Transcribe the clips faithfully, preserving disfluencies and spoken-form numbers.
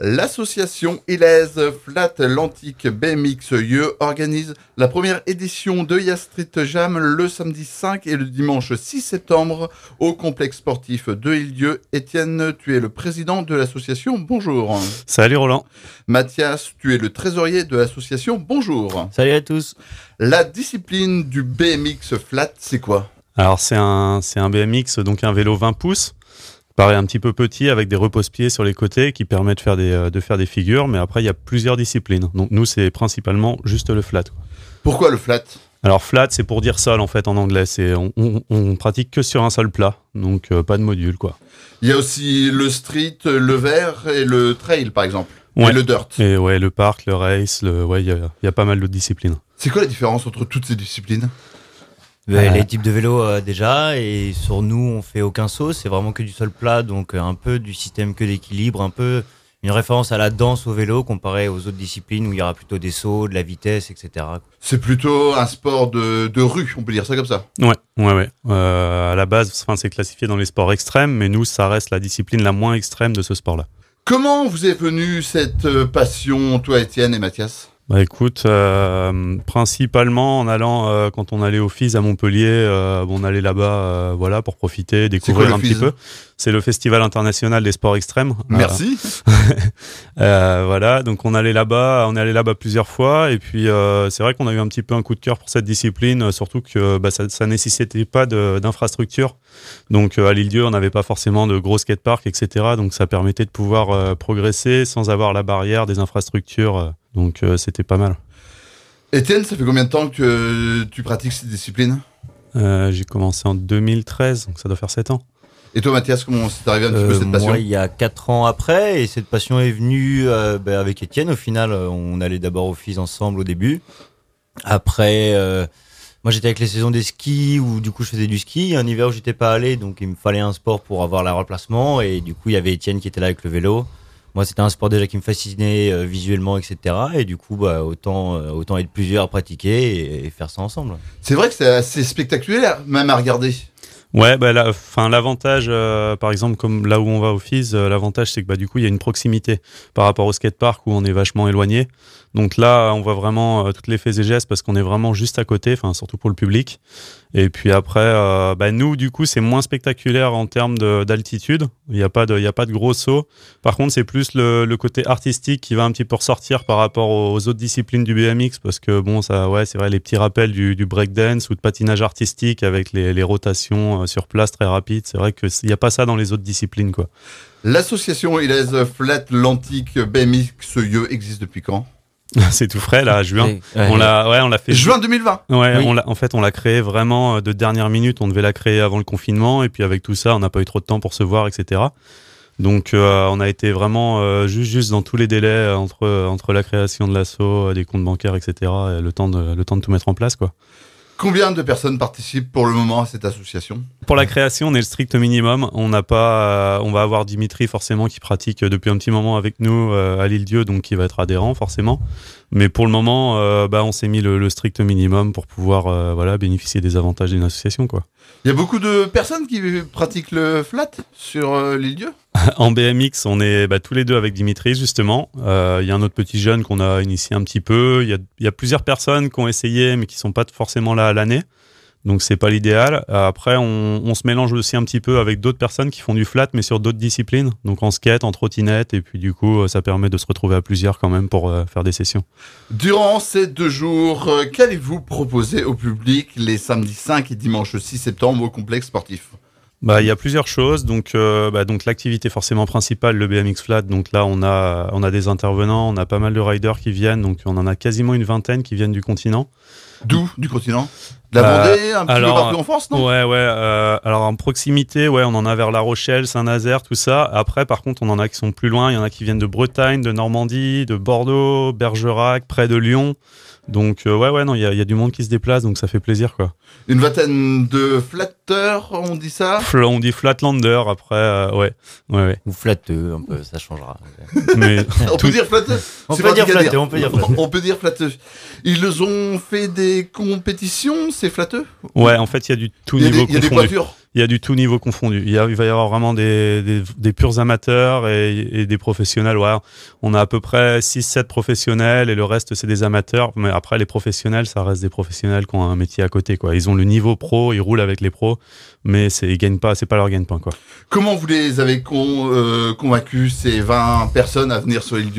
L'association Ilaise Flat l'Antique B M X U E organise la première édition de Ya Street Jam le samedi cinq et le dimanche six septembre au complexe sportif de Île-Dieu. Étienne, tu es le président de l'association, bonjour. Salut Roland. Mathias, tu es le trésorier de l'association, bonjour. Salut à tous. La discipline du B M X Flat, c'est quoi ? Alors c'est un, c'est un B M X, donc un vélo vingt pouces. Pareil, un petit peu petit avec des repose-pieds sur les côtés qui permettent de faire des, de faire des figures, mais après il y a plusieurs disciplines. Donc nous c'est principalement juste le flat. Pourquoi le flat ? Alors flat c'est pour dire sol en fait en anglais, c'est, on, on, on pratique que sur un sol plat, donc euh, pas de module quoi. Il y a aussi le street, le vert et le trail par exemple, ouais. Et le dirt. Et ouais, le parc, le race, le, ouais, il y a, il y a pas mal d'autres disciplines. C'est quoi la différence entre toutes ces disciplines ? Euh, les types de vélos euh, déjà, et sur nous on fait aucun saut, c'est vraiment que du sol plat, donc euh, un peu du système que d'équilibre, un peu une référence à la danse au vélo comparé aux autres disciplines où il y aura plutôt des sauts, de la vitesse, et cetera. C'est plutôt un sport de, de rue, on peut dire ça comme ça. Ouais, ouais, ouais. Euh, à la base, enfin, c'est classifié dans les sports extrêmes, mais nous ça reste la discipline la moins extrême de ce sport-là. Comment vous est venue cette passion, toi Étienne et Mathias ? Bah écoute, euh, principalement en allant, euh, quand on allait au F I S à Montpellier, euh, bon, on allait là-bas euh, voilà, pour profiter, découvrir quoi, un petit peu. C'est le Festival international des sports extrêmes. Merci. euh, voilà, donc on allait là-bas, on est allé là-bas plusieurs fois, et puis euh, c'est vrai qu'on a eu un petit peu un coup de cœur pour cette discipline, surtout que bah, ça, ça nécessitait pas de, d'infrastructure. Donc euh, à l'Île-Dieu, on n'avait pas forcément de gros skateparks, et cetera. Donc ça permettait de pouvoir euh, progresser sans avoir la barrière des infrastructures. Euh, donc euh, c'était pas mal. Étienne, ça fait combien de temps que tu pratiques cette discipline ? euh, J'ai commencé en deux mille treize, donc ça doit faire sept ans. Et toi Mathias, comment c'est arrivé un petit Euh, peu cette passion ? Moi il y a quatre ans après, et cette passion est venue euh, bah, avec Étienne. Au final euh, on allait d'abord au F I S ensemble au début. Après euh, moi j'étais avec les saisons des skis où du coup je faisais du ski. Un hiver où j'étais pas allé, donc il me fallait un sport pour avoir le remplacement, et du coup il y avait Étienne qui était là avec le vélo. Moi, c'était un sport déjà qui me fascinait euh, visuellement, et cetera. Et du coup, bah, autant, euh, autant être plusieurs à pratiquer et, et faire ça ensemble. C'est vrai que c'est assez spectaculaire, même à regarder. Ouais, bah, la, fin, l'avantage, euh, par exemple, comme là où on va au F I S, euh, l'avantage, c'est que bah, du coup, il y a une proximité par rapport au skatepark où on est vachement éloigné. Donc là, on voit vraiment euh, toutes les faits et gestes parce qu'on est vraiment juste à côté, enfin, surtout pour le public. Et puis après, euh, bah, nous, du coup, c'est moins spectaculaire en termes de, d'altitude. Il n'y a pas de, il y a pas de gros sauts. Par contre, c'est plus le, le côté artistique qui va un petit peu ressortir par rapport aux, aux autres disciplines du B M X parce que bon, ça, ouais, c'est vrai, les petits rappels du, du breakdance ou de patinage artistique avec les, les rotations sur place très rapide, c'est vrai qu'il n'y a pas ça dans les autres disciplines, quoi. L'association Ilaise Flat l'Antique B M X U E existe depuis quand ? C'est tout frais là, juin. Ouais, ouais. On l'a, ouais, on l'a fait. Juin deux mille vingt. Ouais, Oui. on l'a, en fait, on l'a créé vraiment de dernière minute. On devait la créer avant le confinement, et puis avec tout ça, on n'a pas eu trop de temps pour se voir, et cetera. Donc, euh, on a été vraiment euh, juste, juste dans tous les délais entre entre la création de l'asso, des comptes bancaires, et cetera. Et le temps de le temps de tout mettre en place, quoi. Combien de personnes participent pour le moment à cette association ? Pour la création, on est le strict minimum. On n'a pas, euh, on va avoir Dimitri forcément qui pratique depuis un petit moment avec nous euh, à l'Île-Dieu, donc qui va être adhérent forcément. Mais pour le moment, euh, bah, on s'est mis le, le strict minimum pour pouvoir, euh, voilà, bénéficier des avantages d'une association, quoi. Il y a beaucoup de personnes qui pratiquent le flat sur euh, l'Île-Dieu ? En B M X, on est bah, tous les deux avec Dimitri, justement. Il euh, y a un autre petit jeune qu'on a initié un petit peu. Il y a, y a plusieurs personnes qui ont essayé, mais qui sont pas forcément là à l'année. Donc, c'est pas l'idéal. Après, on, on se mélange aussi un petit peu avec d'autres personnes qui font du flat, mais sur d'autres disciplines. Donc, en skate, en trottinette. Et puis, du coup, ça permet de se retrouver à plusieurs quand même pour euh, faire des sessions. Durant ces deux jours, euh, qu'allez-vous proposer au public les samedis cinq et dimanche six septembre au complexe sportif ? Bah, il y a plusieurs choses. Donc, euh, bah, donc l'activité forcément principale, le B M X Flat. Donc là, on a, on a des intervenants, on a pas mal de riders qui viennent. Donc, on en a quasiment une vingtaine qui viennent du continent. D'où ? Du continent ? De la Vendée, Euh, un petit alors, peu partout en France, non ? Ouais, ouais. Euh, alors en proximité, ouais, on en a vers La Rochelle, Saint-Nazaire, tout ça. Après, par contre, on en a qui sont plus loin. Il y en a qui viennent de Bretagne, de Normandie, de Bordeaux, Bergerac, près de Lyon. Donc euh, ouais, ouais, non, il y a, y a du monde qui se déplace, donc ça fait plaisir, quoi. Une vingtaine de flatteurs, on dit ça ? Fl- on dit Flatlander après, euh, ouais, ouais, ouais. Ou flatteux, un peu, ça changera. Mais On peut dire flatteux. On C'est peut pratique dire à flatteux, on peut dire flatteux. On peut dire flatteux. Ils ont fait des compétitions, ces flatteux ? ouais, en fait, il y a du tout Il y a des, niveau il y a des confondu. pointures. il y a du tout niveau confondu. Il, y a, il va y avoir vraiment des, des, des purs amateurs et, et des professionnels. Ouais, on a à peu près six sept professionnels et le reste, c'est des amateurs. Mais après, les professionnels, ça reste des professionnels qui ont un métier à côté, quoi. Ils ont le niveau pro, ils roulent avec les pros, mais c'est, ils gagnent pas, c'est pas leur gagne-pain, quoi. Comment vous les avez con, euh, convaincus, ces vingt personnes, à venir sur l'île-Dieu ?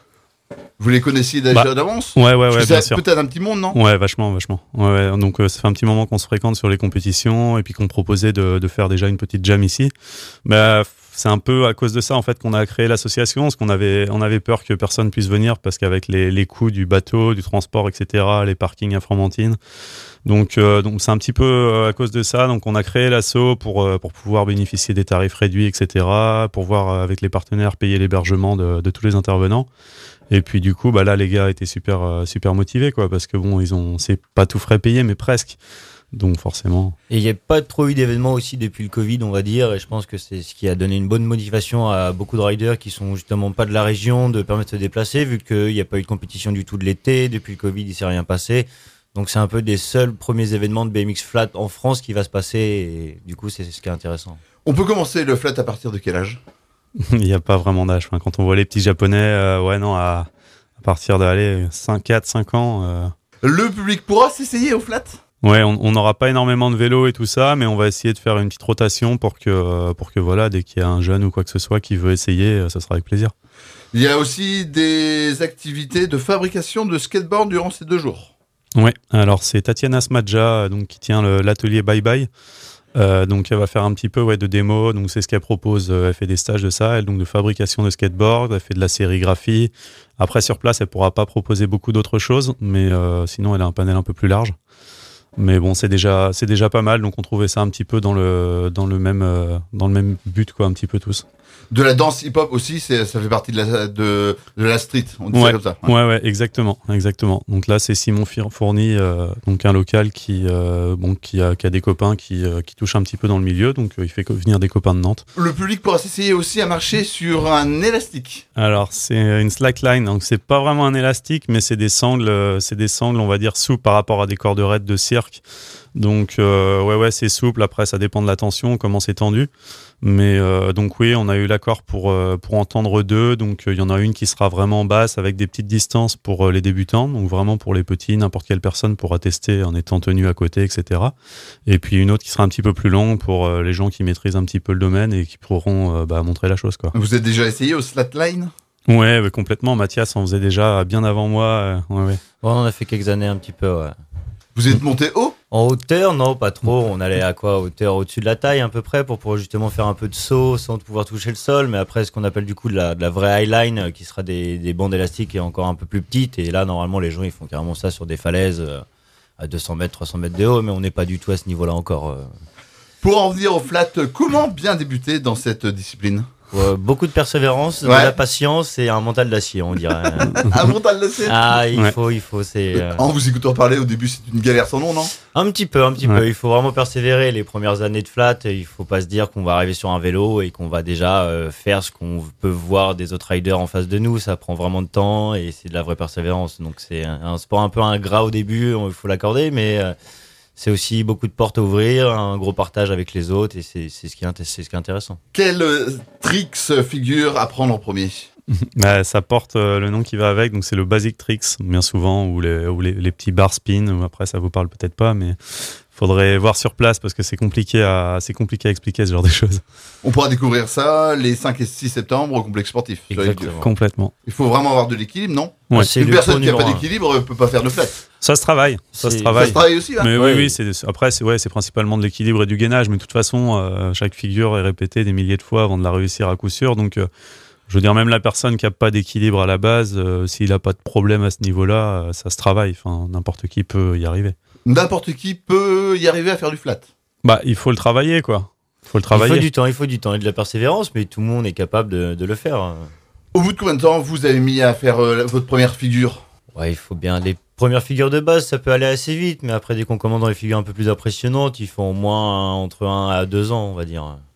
Vous les connaissiez déjà bah, d'avance ? Ouais, ouais, ouais, bien c'est sûr. Peut-être un petit monde, non ? Ouais, vachement, vachement. Ouais, ouais. Donc, euh, ça fait un petit moment qu'on se fréquente sur les compétitions et puis qu'on proposait de, de faire déjà une petite jam ici. Bah, c'est un peu à cause de ça, en fait, qu'on a créé l'association, parce qu'on avait, on avait peur que personne puisse venir, parce qu'avec les, les coûts du bateau, du transport, et cetera, les parkings à Fromentine. Donc, euh, donc c'est un petit peu à cause de ça. Donc, on a créé l'asso pour, euh, pour pouvoir bénéficier des tarifs réduits, et cetera, pour voir euh, avec les partenaires payer l'hébergement de, de tous les intervenants. Et puis du coup, bah là, les gars étaient super, euh, super motivés, quoi, parce que bon, ils ont, c'est pas tout frais payé, mais presque. Donc forcément. Et il n'y a pas trop eu d'événements aussi depuis le Covid, on va dire, et je pense que c'est ce qui a donné une bonne motivation à beaucoup de riders qui sont justement pas de la région de permettre de se déplacer, vu qu'il n'y a pas eu de compétition du tout de l'été, depuis le Covid, il s'est rien passé. Donc c'est un peu des seuls premiers événements de B M X flat en France qui va se passer, et du coup, c'est ce qui est intéressant. On peut commencer le flat à partir de quel âge ? Il n'y a pas vraiment d'âge. Enfin, quand on voit les petits japonais, euh, ouais, non, à, à partir d'aller cinq, quatre, cinq ans. Euh... Le public pourra s'essayer au flat ? Ouais, on n'aura pas énormément de vélos et tout ça, mais on va essayer de faire une petite rotation pour que, pour que voilà, dès qu'il y a un jeune ou quoi que ce soit qui veut essayer, ça sera avec plaisir. Il y a aussi des activités de fabrication de skateboard durant ces deux jours. Ouais, alors c'est Tatiana Smadja, donc, qui tient le, l'atelier Bye Bye. Euh, donc elle va faire un petit peu ouais, de démo, donc c'est ce qu'elle propose, elle fait des stages de ça, elle, donc de fabrication de skateboard, elle fait de la sérigraphie. Après sur place elle pourra pas proposer beaucoup d'autres choses, mais euh, sinon elle a un panel un peu plus large. Mais bon, c'est déjà c'est déjà pas mal, donc on trouvait ça un petit peu dans le dans le même euh, dans le même but, quoi, un petit peu tous. De la danse hip-hop aussi, c'est, ça fait partie de la, de, de la street, on dit ouais, ça comme ça. Ouais. ouais, ouais, exactement, exactement. Donc là, c'est Simon Fourni, euh, donc un local qui, euh, bon, qui a, qui a des copains qui, euh, qui touchent un petit peu dans le milieu, donc euh, il fait venir des copains de Nantes. Le public pourra s'essayer aussi à marcher sur un élastique. Alors c'est une slackline, donc c'est pas vraiment un élastique, mais c'est des sangles, euh, c'est des sangles, on va dire souples par rapport à des cordes raides de cirque. Donc euh, ouais, ouais, c'est souple. Après, ça dépend de la tension, comment c'est tendu. Mais euh, donc oui, on a eu l'accord pour euh, pour entendre deux. Donc il euh, y en a une qui sera vraiment basse avec des petites distances pour euh, les débutants. Donc vraiment pour les petits, n'importe quelle personne pourra tester en étant tenu à côté, et cetera. Et puis une autre qui sera un petit peu plus longue pour euh, les gens qui maîtrisent un petit peu le domaine et qui pourront euh, bah, montrer la chose, quoi. Vous êtes déjà essayé au slatline ? Ouais, ouais, complètement. Mathias en faisait déjà bien avant moi. Euh, ouais, ouais. Bon, on en a fait quelques années un petit peu, ouais. Vous êtes monté haut ? En hauteur, non, pas trop. On allait à quoi ? Hauteur au-dessus de la taille, à peu près, pour pouvoir justement faire un peu de saut sans pouvoir toucher le sol. Mais après, ce qu'on appelle du coup de la, de la vraie highline, qui sera des, des bandes élastiques et encore un peu plus petites. Et là, normalement, les gens, ils font carrément ça sur des falaises euh, à deux cents mètres, trois cents mètres de haut. Mais on n'est pas du tout à ce niveau-là encore. Euh. Pour en venir au flat, comment bien débuter dans cette discipline ? Euh, beaucoup de persévérance, ouais. de la patience et un mental d'acier, on dirait. Un mental d'acier ? Ah, il ouais. faut, il faut, c'est... Euh... En vous écoutant parler, au début, c'est une galère sans nom, non ? Un petit peu, un petit ouais. peu. Il faut vraiment persévérer les premières années de flat. Il faut pas se dire qu'on va arriver sur un vélo et qu'on va déjà euh, faire ce qu'on peut voir des autres riders en face de nous. Ça prend vraiment de temps et c'est de la vraie persévérance. Donc c'est un, un sport un peu ingrat au début, il faut l'accorder, mais... Euh, c'est aussi beaucoup de portes à ouvrir, un gros partage avec les autres, et c'est, c'est, ce, qui est, c'est ce qui est intéressant. Quel euh, tricks figure à prendre en premier ? Bah, ça porte euh, le nom qui va avec, donc c'est le basic tricks, bien souvent, ou les, ou les, les petits bar spin, ou après ça vous parle peut-être pas, mais faudrait voir sur place parce que c'est compliqué à, c'est compliqué à expliquer ce genre de choses. On pourra découvrir ça les cinq et six septembre au complexe sportif. Exactement. Complètement. Il faut vraiment avoir de l'équilibre, non ? Ouais. C'est Une personne qui n'a pas d'équilibre ne peut pas faire de flat. Ça se travaille, ça c'est... se travaille. Ça se travaille aussi, là. Mais ouais. oui, oui, c'est, après, c'est, ouais, c'est principalement de l'équilibre et du gainage, mais de toute façon, euh, chaque figure est répétée des milliers de fois avant de la réussir à coup sûr, donc... Euh, je veux dire, même la personne qui n'a pas d'équilibre à la base, euh, s'il n'a pas de problème à ce niveau-là, euh, ça se travaille. Enfin, n'importe qui peut y arriver. N'importe qui peut y arriver à faire du flat. Bah, il faut le travailler, quoi. Il faut le travailler. Il faut du temps, il faut du temps et de la persévérance, mais tout le monde est capable de, de le faire. Au bout de combien de temps vous avez mis à faire euh, votre première figure ? Ouais, il faut bien. Les premières figures de base, ça peut aller assez vite, mais après, dès qu'on commence dans les figures un peu plus impressionnantes, il faut au moins un, entre un à deux ans, on va dire.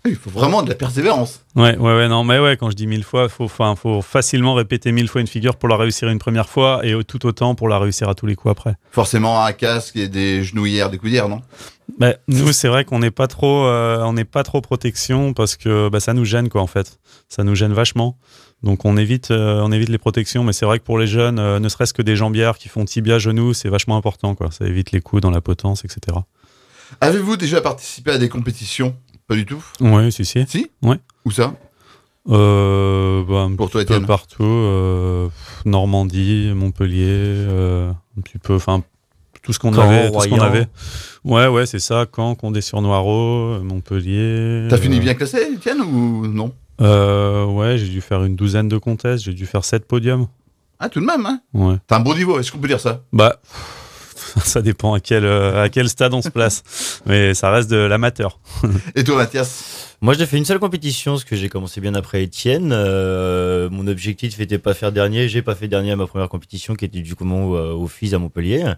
Il faut vraiment de la persévérance. Ouais, ouais, ouais, non, mais ouais, quand je dis mille fois, faut, enfin, faut facilement répéter mille fois une figure pour la réussir une première fois et tout autant pour la réussir à tous les coups après. Forcément un casque et des genouillères, des coudières, non? Bah, nous, c'est vrai qu'on n'est pas trop, euh, on n'est pas trop protection parce que bah, ça nous gêne quoi en fait. Ça nous gêne vachement. Donc on évite, euh, on évite les protections. Mais c'est vrai que pour les jeunes, euh, ne serait-ce que des jambières qui font tibia genou, c'est vachement important quoi. Ça évite les coups dans la potence, et cetera. Avez-vous déjà participé à des compétitions? Pas du tout. Oui, si, si. Si? Ouais. Où ça? Euh, bah, un Pour toi, petit peu Étienne? partout. Euh, Normandie, Montpellier, euh, un petit peu, enfin tout ce qu'on Caen, avait, tout ce qu'on Royan. avait. Ouais, ouais, c'est ça. Caen, Condé-sur-Noireau, Montpellier. T'as fini euh, bien classé, Étienne, ou non? Euh, ouais, j'ai dû faire une douzaine de contests, j'ai dû faire sept podiums. Ah, tout de même, hein? Ouais. T'as un bon niveau, est-ce qu'on peut dire ça? Bah, ça dépend à quel, euh, à quel stade on se place. Mais ça reste de l'amateur. Et toi, Mathias? Moi, j'ai fait une seule compétition, parce que j'ai commencé bien après Étienne. Euh, mon objectif n'était pas faire dernier. J'ai pas fait dernier à ma première compétition, qui était du coup mon, euh, au F I S à Montpellier.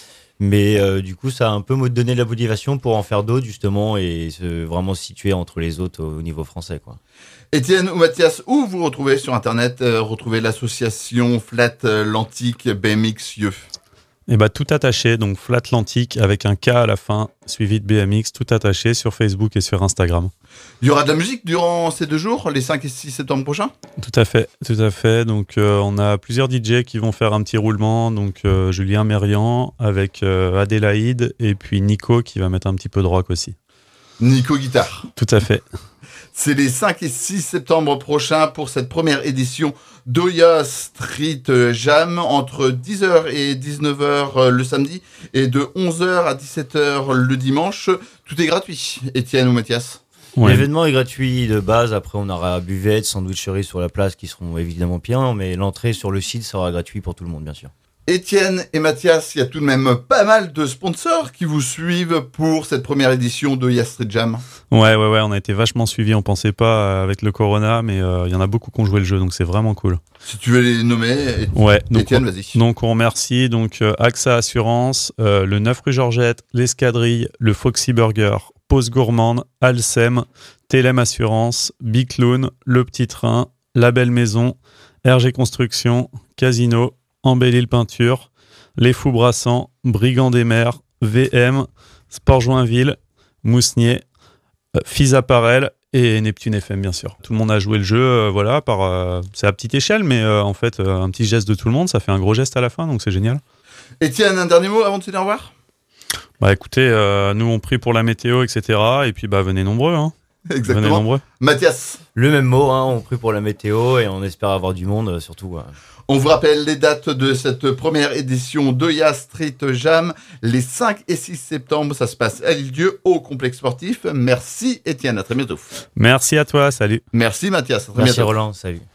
Mais euh, du coup, ça a un peu me donné la motivation pour en faire d'autres, justement, et se vraiment se situer entre les autres au niveau français, quoi. Étienne ou Mathias, où vous retrouvez sur Internet, euh, retrouvez l'association Flat euh, Lantique B M X Yeux? Et bah, tout attaché, donc Flatlantique avec un K à la fin, suivi de B M X, tout attaché sur Facebook et sur Instagram. Il y aura de la musique durant ces deux jours, les cinq et six septembre prochains? Tout à fait, tout à fait. Donc, euh, on a plusieurs D J qui vont faire un petit roulement. Donc, euh, Julien Mérian avec euh, Adélaïde et puis Nico qui va mettre un petit peu de rock aussi. Nico Guitare. Tout à fait. C'est les cinq et six septembre prochains pour cette première édition d'Oya Street Jam entre dix heures et dix-neuf heures le samedi et de onze heures à dix-sept heures le dimanche. Tout est gratuit. Étienne ou Mathias? Ouais. L'événement est gratuit de base. Après, on aura buvette, sandwicherie sur la place qui seront évidemment payants, mais l'entrée sur le site sera gratuite pour tout le monde, bien sûr. Étienne et Mathias, il y a tout de même pas mal de sponsors qui vous suivent pour cette première édition de Oya Street Jam. Ouais, ouais, ouais, on a été vachement suivis. On pensait pas euh, avec le Corona, mais il euh, y en a beaucoup qui ont joué le jeu, donc c'est vraiment cool. Si tu veux les nommer, Et- Ouais, donc, Étienne, vas-y. donc on remercie donc euh, AXA Assurance, euh, le neuf rue Georgette, l'Escadrille, le Foxy Burger, Pause Gourmande, Alcem, Télém Assurance, Bicloun, Le Petit Train, La Belle Maison, R G Construction, Casino, Embellil Peinture, Les Fous Brassants, Brigands des Mers, V M, Sport Joinville, Mousnier, euh, Fils Apparel et Neptune F M bien sûr. Tout le monde a joué le jeu, euh, voilà, par, euh, c'est à petite échelle, mais euh, en fait, euh, un petit geste de tout le monde, ça fait un gros geste à la fin, donc c'est génial. Étienne, un dernier mot avant de se dire au revoir? Bah écoutez, euh, nous on prie pour la météo, et cetera. Et puis bah venez nombreux, hein. Venez Exactement. nombreux. Mathias, Le même mot, hein, on prie pour la météo et on espère avoir du monde, euh, surtout. euh. on vous rappelle les dates de cette première édition d'Oya Street Jam. Les cinq et six septembre, ça se passe à l'Île-Dieu, au complexe sportif. Merci Étienne, à très bientôt. Merci à toi, salut. Merci Mathias, à très Merci bientôt. Roland, salut.